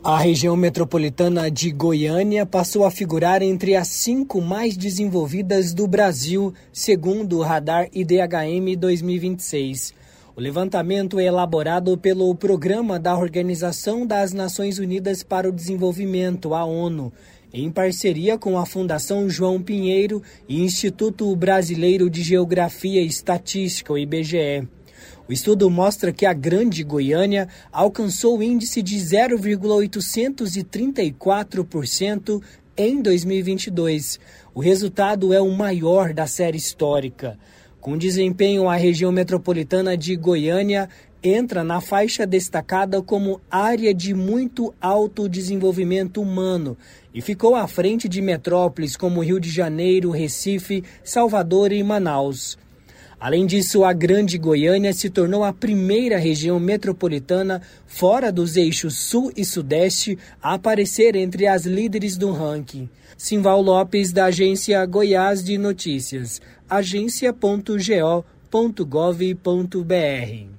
A região metropolitana de Goiânia passou a figurar entre as 5 mais desenvolvidas do Brasil, segundo o Radar IDHM 2026. O levantamento é elaborado pelo Programa da Organização das Nações Unidas para o Desenvolvimento, a ONU, em parceria com a Fundação João Pinheiro e Instituto Brasileiro de Geografia e Estatística, o IBGE. O estudo mostra que a Grande Goiânia alcançou o índice de 0,834% em 2022. O resultado é o maior da série histórica. Com desempenho, a região metropolitana de Goiânia entra na faixa destacada como área de muito alto desenvolvimento humano e ficou à frente de metrópoles como Rio de Janeiro, Recife, Salvador e Manaus. Além disso, a Grande Goiânia se tornou a primeira região metropolitana fora dos eixos Sul e Sudeste a aparecer entre as líderes do ranking. Simval Lopes, da Agência Goiás de Notícias, agência.go.gov.br.